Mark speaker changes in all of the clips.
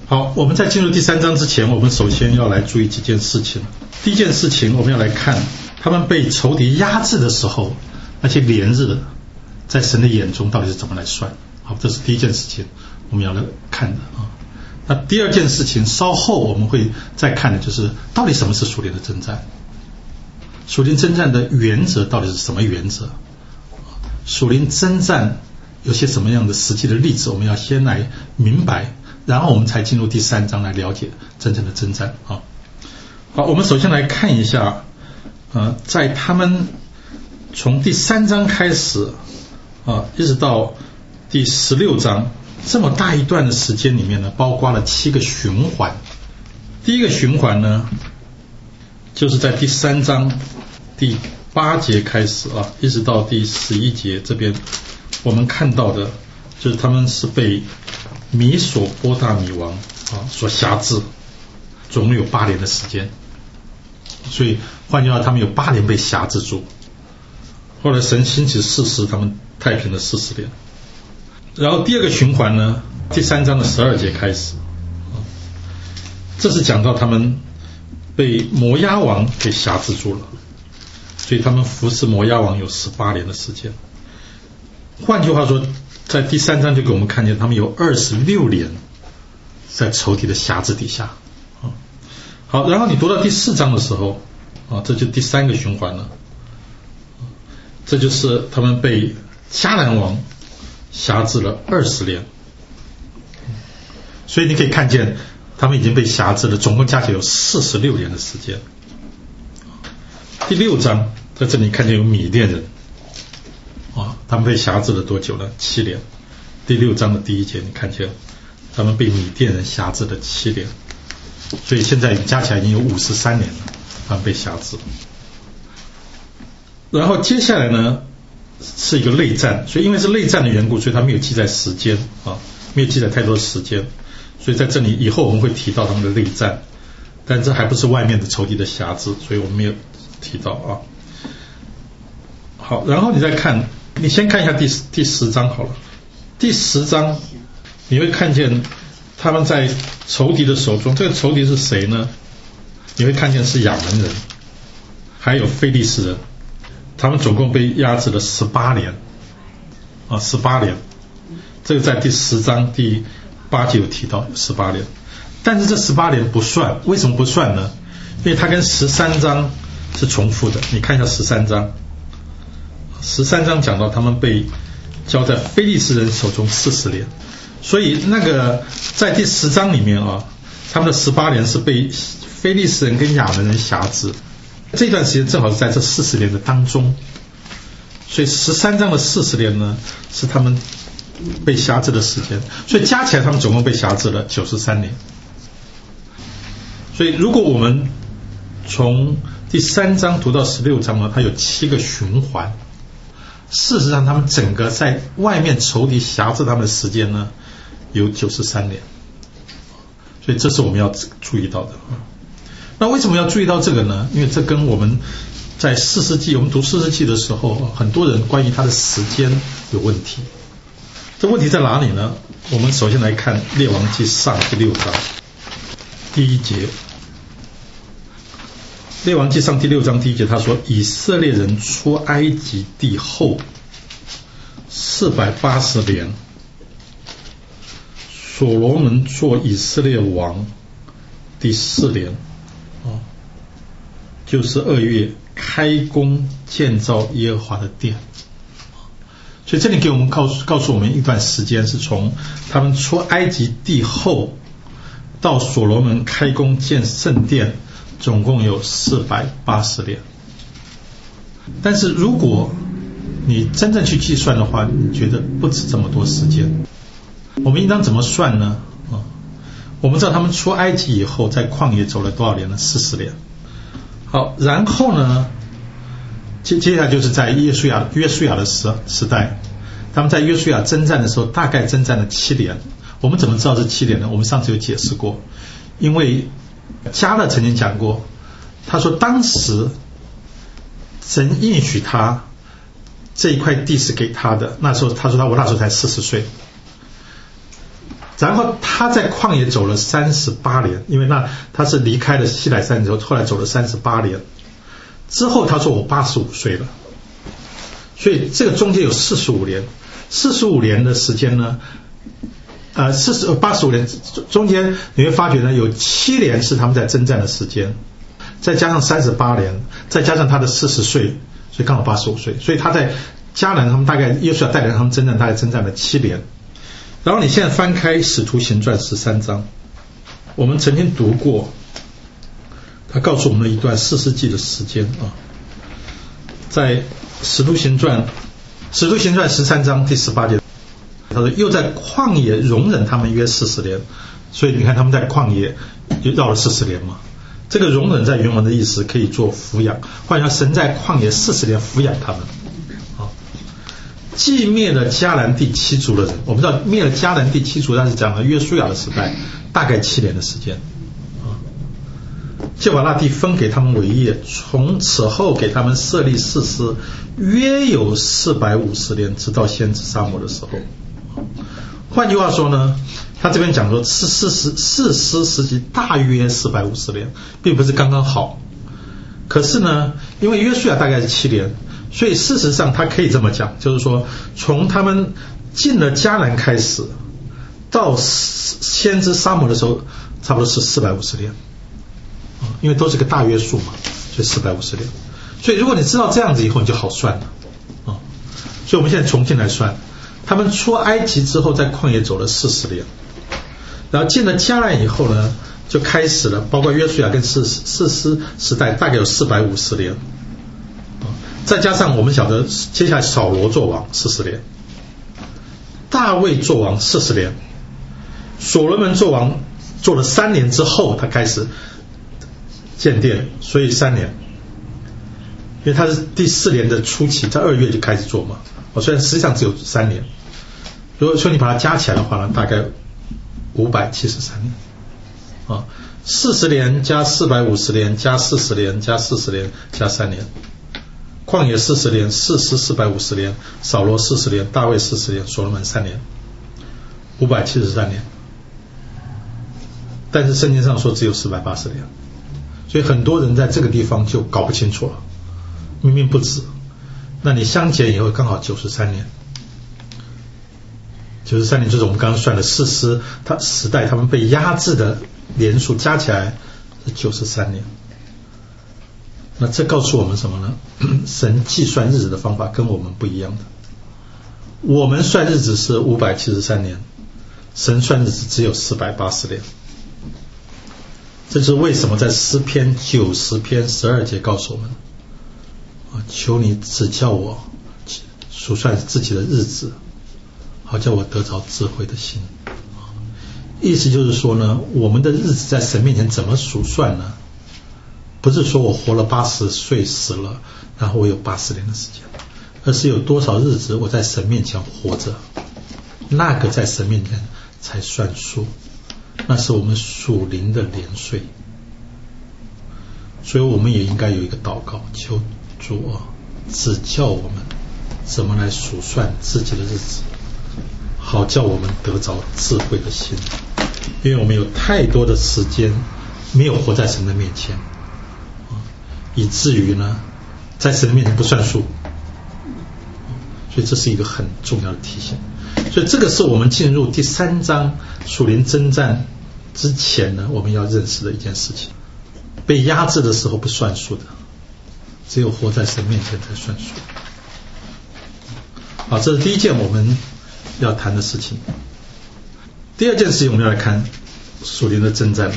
Speaker 1: 好，我们在进入第3章之前，我们首先要来注意几件事情。第一件事情，我们要来看他们被仇敌压制的时候，那些连日在神的眼中到底是怎么来算。好，这是第一件事情我们要来看的啊。那第二件事情稍后我们会再看的就是到底什么是属灵的征战，属灵征战的原则到底是什么原则，属灵征战有些什么样的实际的例子，我们要先来明白，然后我们才进入第3章来了解真正的征战啊。好，我们首先来看一下在他们从第3章开始一直到第16章这么大一段的时间里面呢，包括了7个循环。第一个循环呢，就是在第3章第8节开始一直到第11节这边，我们看到的就是他们是被米索波大米王所辖制，总共有8年的时间。所以换句话，他们有8年被辖制住。后来神兴起士师，他们太平了40年。然后第二个循环呢，第3章的12节开始，这是讲到他们被摩押王给辖制住了，所以他们服侍摩押王有18年的时间。换句话说，在第3章就给我们看见他们有26年在仇敌的辖制底下。好，然后你读到第4章的时候这就第3个循环了，这就是他们被迦南王辖制了20年。所以你可以看见他们已经被辖制了，总共加起来有46年的时间。第6章在这里看见有米甸人他们被辖制了多久呢？7年。第6章的第1节你看见他们被米甸人辖制了7年，所以现在加起来已经有53年了，他们被辖制。然后接下来呢是一个内战，所以因为是内战的缘故，所以他没有记载时间没有记载太多时间，所以在这里以后我们会提到他们的内战，但这还不是外面的仇敌的辖制，所以我们没有提到好，然后你再看，你先看一下第10章好了。第10章你会看见他们在仇敌的手中，这个仇敌是谁呢？你会看见是亚门人还有非利士人，他们总共被压制了18年18年，这个在第10章第8节有提到18年。但是这18年不算，为什么不算呢？因为它跟13章是重复的。你看一下13章讲到他们被交在非利士人手中40年，所以那个在第10章里面他们的18年是被非利士人跟亚门人辖制，这段时间正好是在这40年的当中，所以13章的40年呢是他们被辖制的时间，所以加起来他们总共被辖制了93年。所以如果我们从第3章读到16章呢，它有7个循环，事实上他们整个在外面仇敌辖制他们的时间呢有93年，所以这是我们要注意到的。那为什么要注意到这个呢？因为这跟我们在4世纪，我们读4世纪的时候，很多人关于他的时间有问题。这问题在哪里呢？我们首先来看列王纪上第6章第1节。列王纪上第6章第1节他说，以色列人出埃及地后480年，所罗门做以色列王第4年就是2月开工建造耶和华的殿。所以这里给我们告诉我们一段时间，是从他们出埃及地后到所罗门开工建圣殿，总共有480年。但是如果你真正去计算的话，你觉得不止这么多时间。我们应当怎么算呢？我们知道他们出埃及以后在旷野走了多少年呢？40年。好，然后呢接下来就是在约书亚的时代，他们在约书亚征战的时候大概征战了7年。我们怎么知道是7年呢？我们上次有解释过，因为迦勒曾经讲过，他说当时神应许他这一块地是给他的，那时候他说我那时候才40岁， 然后他在旷野走了38年，因为他是离开了西乃山之后，后来走了38年之后，他说我85岁了，所以这个中间有45年，45年的时间呢，85年中间你会发觉呢，有7年是他们在征战的时间，再加上38年，再加上他的40岁，所以刚好85岁，所以他在迦南他们大概约书亚带领他们征战，大概征战了7年。然后你现在翻开使徒行传13章，我们曾经读过，他告诉我们了一段4世纪的时间啊，在使徒行传13章第18节，他说又在旷野容忍他们约40年，所以你看他们在旷野就绕了40年嘛。这个容忍在原文的意思可以做抚养，换言之，神在旷野40年抚养他们。既灭了迦南地7族的人，我们知道灭了迦南地7族，但是讲了约书亚的时代，大概7年的时间，就把那地分给他们为业，从此后给他们设立士师，约有450年，直到先知撒母的时候。换句话说呢，他这边讲说士师时期大约450年，并不是刚刚好。可是呢，因为约书亚大概是7年，所以事实上他可以这么讲，就是说从他们进了迦南开始，到先知撒母的时候，差不多是450年，因为都是个大约数嘛，所以450年。所以如果你知道这样子以后，你就好算了啊。所以我们现在重新来算，他们出埃及之后，在旷野走了40年，然后进了迦南以后呢，就开始了，包括约书亚跟士师时代，大概有450年。再加上我们晓得接下来扫罗做王40年，大卫做王40年，所罗门做王做了3年之后，他开始建殿，所以3年，因为他是第4年的初期，在2月就开始做嘛。虽然实际上只有3年，如果说你把它加起来的话呢，大概573年啊，40年加450年加40年加40年加3年。旷野40年，士师450年，扫罗40年，大卫40年，所罗门3年，573年。但是圣经上说只有480年，所以很多人在这个地方就搞不清楚了，明明不止。那你相减以后刚好93年，93年就是我们刚刚算的士师他时代他们被压制的年数加起来是93年。那这告诉我们什么呢？神计算日子的方法跟我们不一样的。我们算日子是573年，神算日子只有480年。这就是为什么在诗篇90篇12节告诉我们，求你指教我数算自己的日子，好叫我得着智慧的心。意思就是说呢，我们的日子在神面前怎么数算呢？不是说我活了80岁死了，然后我有80年的时间，而是有多少日子我在神面前活着，那个在神面前才算数，那是我们属灵的年岁。所以我们也应该有一个祷告，求主指教我们怎么来数算自己的日子，好叫我们得着智慧的心，因为我们有太多的时间没有活在神的面前，以至于呢在神的面前不算数，所以这是一个很重要的提醒。所以这个是我们进入第3章属灵征战之前呢，我们要认识的一件事情。被压制的时候不算数的，只有活在神面前才算数。好，这是第一件我们要谈的事情。第二件事情我们要来看属灵的征战。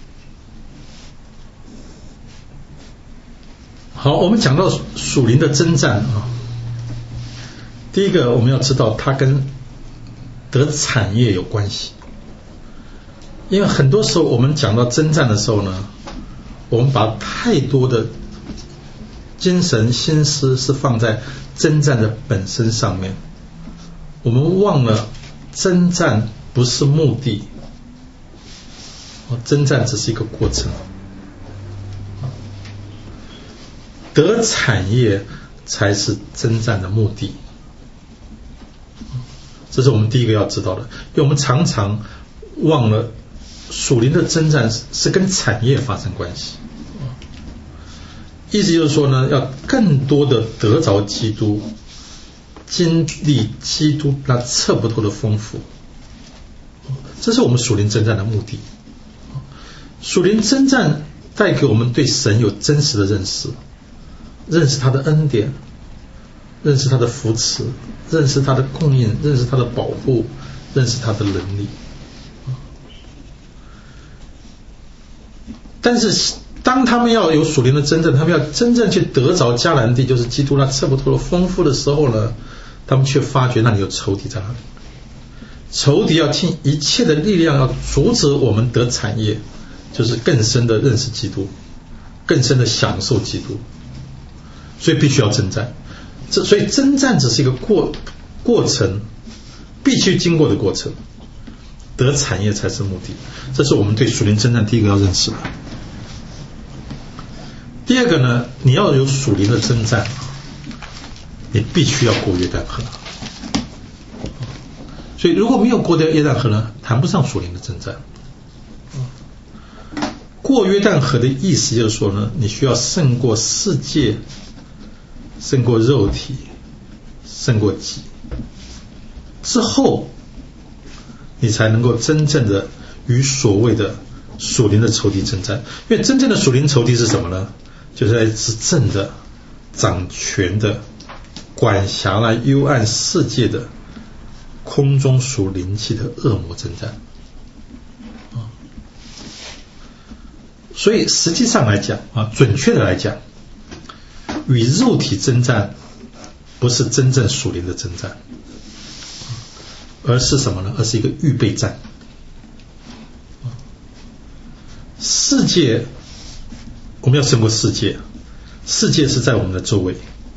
Speaker 1: 好，我们讲到属灵的征战第一个我们要知道它跟得产业有关系。因为很多时候我们讲到征战的时候呢，我们把太多的精神心思是放在征战的本身上面，我们忘了征战不是目的，征战只是一个过程，得产业才是征战的目的。这是我们第一个要知道的，因为我们常常忘了属灵的征战是跟产业发生关系。意思就是说呢，要更多的得着基督，经历基督那测不透的丰富，这是我们属灵征战的目的。属灵征战带给我们对神有真实的认识，认识他的恩典，认识他的扶持，认识他的供应，认识他的保护，认识他的能力。但是当他们要有属灵的征战，他们要真正去得着迦南地，就是基督那测不透的丰富的时候呢，他们却发觉那里有仇敌在那里。仇敌要尽一切的力量要阻止我们得产业，就是更深的认识基督，更深的享受基督，所以必须要征战。所以征战只是一个过程，必须经过的过程，得产业才是目的。这是我们对属灵征战第一个要认识的。第二个呢，你要有属灵的征战，你必须要过约旦河。所以如果没有过约旦河呢，谈不上属灵的征战。过约旦河的意思就是说呢，你需要胜过世界，胜过肉体，胜过己，之后你才能够真正的与所谓的属灵的仇敌征战。因为真正的属灵仇敌是什么呢？就是来执政的、掌权的、管辖了幽暗世界的空中属灵气的恶魔征战。所以实际上来讲准确的来讲，与肉体征战不是真正属灵的征战，而是什么呢？而是一个预备战。世界我们要胜过世界，世界是在我们的周围，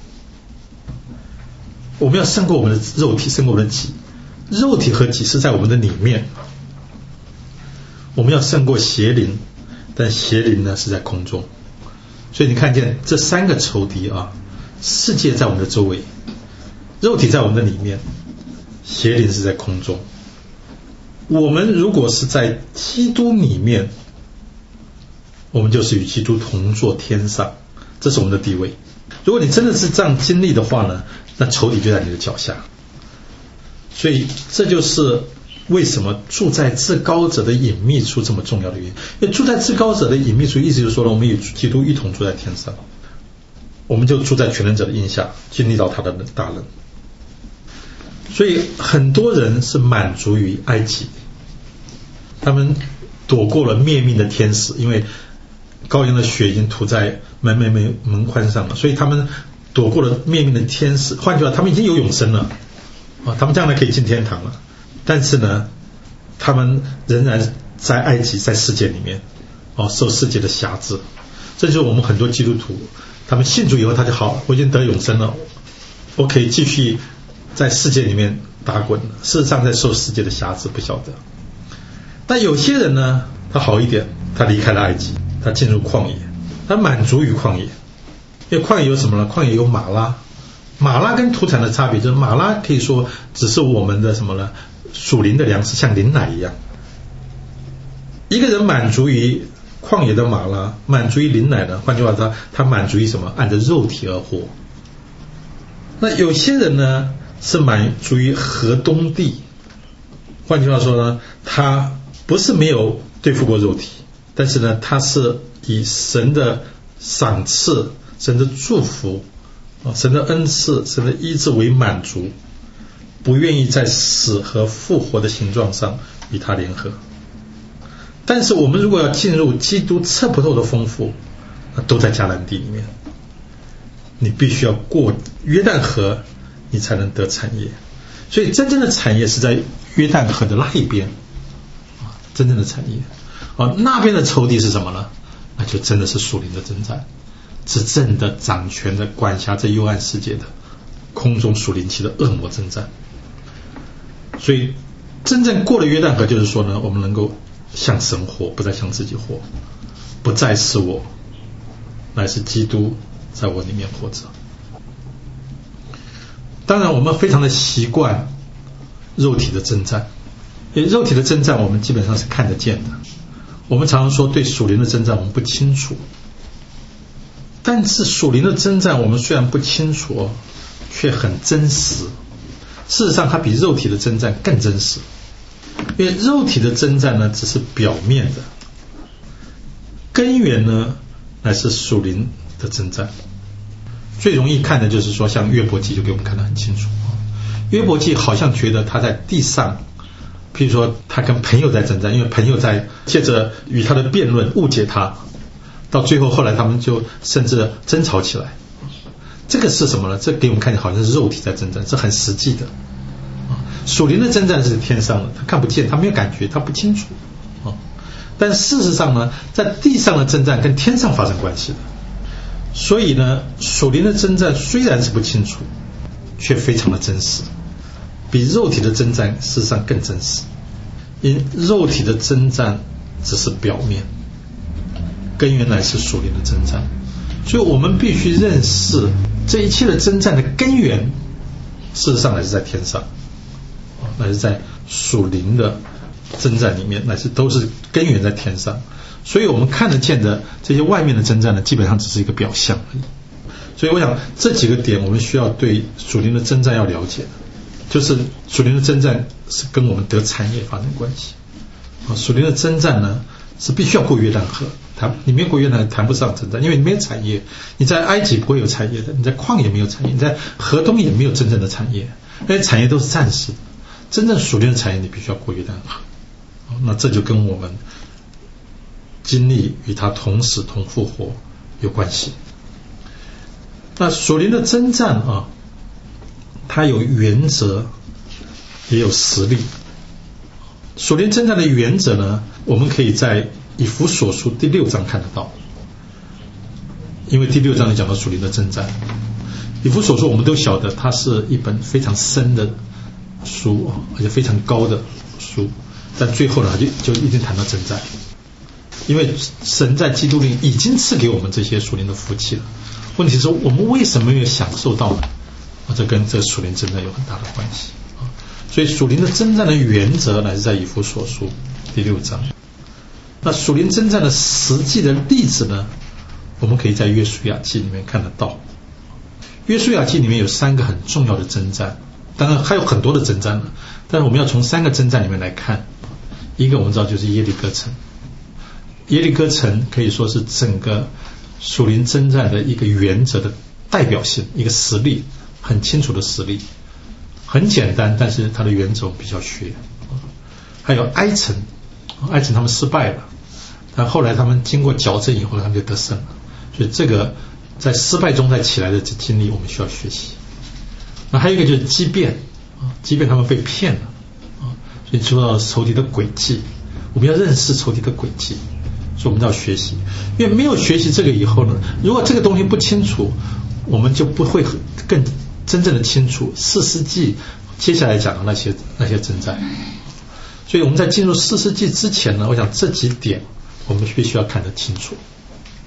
Speaker 1: 我们要胜过我们的肉体，胜过我们的己，肉体和己是在我们的里面，我们要胜过邪灵，但邪灵呢是在空中。所以你看见这三个仇敌世界在我们的周围，肉体在我们的里面，邪灵是在空中。我们如果是在基督里面，我们就是与基督同坐天上，这是我们的地位。如果你真的是这样经历的话呢，那仇敌就在你的脚下。所以这就是为什么住在至高者的隐秘处这么重要的原因。因为住在至高者的隐秘处，意思就是说呢，我们与基督一同住在天上，我们就住在全能者的荫下，经历到他的大能。所以很多人是满足于埃及，他们躲过了灭命的天使，因为羔羊的血已经涂在门框上了，所以他们躲过了灭命的天使。换句话，他们已经有永生了他们将来可以进天堂了。但是呢，他们仍然在埃及，在世界里面受世界的辖制。这就是我们很多基督徒，他们信主以后他就好，我已经得永生了，我可以继续在世界里面打滚，事实上在受世界的辖制，不晓得。但有些人呢，他好一点，他离开了埃及，他进入旷野，他满足于旷野。因为旷野有什么呢？旷野有马拉。马拉跟土产的差别就是，马拉可以说只是我们的什么呢？属灵的粮食，像灵奶一样。一个人满足于旷野的马拉，满足于灵奶呢，换句话说，他满足于什么？按着肉体而活。那有些人呢，是满足于河东地，换句话说呢，他不是没有对付过肉体，但是呢，他是以神的赏赐、神的祝福、神的恩赐、神的医治为满足，不愿意在死和复活的形状上与他联合。但是我们如果要进入基督测不透的丰富，都在迦南地里面，你必须要过约旦河，你才能得产业。所以真正的产业是在约旦河的那一边，真正的产业那边的仇敌是什么呢？那就真的是属灵的征战，执政的、掌权的、管辖这幽暗世界的空中属灵气的恶魔征战。所以真正过了约旦河，就是说呢，我们能够向神活，不再向自己活，不再是我，乃是基督在我里面活着。当然我们非常的习惯肉体的征战， 因为肉体的征战我们基本上是看得见的，我们常常说对属灵的征战我们不清楚，但是属灵的征战我们虽然不清楚，却很真实。事实上它比肉体的征战更真实，因为肉体的征战呢只是表面的，根源呢乃是属灵的征战。最容易看的就是说像约伯记就给我们看得很清楚，约伯记好像觉得他在地上，譬如说他跟朋友在征战，因为朋友在借着与他的辩论误解他，到最后后来他们就甚至争吵起来。这个是什么呢？这给我们看见好像是肉体在征战，是很实际的。属灵的征战是天上的，他看不见，他没有感觉，他不清楚。但事实上呢，在地上的征战跟天上发生关系的。所以呢，属灵的征战虽然是不清楚，却非常的真实，比肉体的征战事实上更真实。因肉体的征战只是表面，根源乃是属灵的征战。所以我们必须认识这一切的征战的根源，事实上乃是在天上，乃是在属灵的征战里面，乃是都是根源在天上。所以我们看得见的这些外面的征战呢，基本上只是一个表象而已。所以我想这几个点我们需要对属灵的征战要了解的，就是属灵的征战是跟我们得产业发生关系。属灵的征战呢是必须要过约旦河，你没有过约旦谈不上征战，因为你没有产业，你在埃及不会有产业的，你在旷野没有产业，你在河东也没有真正的产业，那些产业都是暂时的，真正属灵的产业你必须要过约旦河。那这就跟我们经历与他同死同复活有关系。那属灵的征战啊，它有原则也有实力。属灵征战的原则呢，我们可以在以弗所书第6章看得到，因为第6章里讲到属灵的征战。以弗所书我们都晓得它是一本非常深的书，而且非常高的书，但最后呢就一定谈到征战，因为神在基督里已经赐给我们这些属灵的福气了。问题是我们为什么没有享受到呢？这跟这属灵征战有很大的关系。所以属灵的征战的原则乃是在以弗所书第6章。那属灵征战的实际的例子呢，我们可以在约书亚记里面看得到。约书亚记里面有3个很重要的征战，当然还有很多的征战了，但是我们要从3个征战里面来看。一个我们知道就是耶利哥城，耶利哥城可以说是整个属灵征战的一个原则的代表性，一个实例，很清楚的实例，很简单，但是它的原则我们比较学。还有埃城，埃城他们失败了，但后来他们经过矫正以后他们就得胜了，所以这个在失败中再起来的经历我们需要学习。那还有一个就是畸变，畸变他们被骗了，所以说到仇敌的诡计，我们要认识仇敌的诡计，所以我们要学习。因为没有学习这个以后呢，如果这个东西不清楚，我们就不会更真正的清楚士师记接下来讲的那些征战。所以我们在进入士师记之前呢，我想这几点我们必须要看得清楚。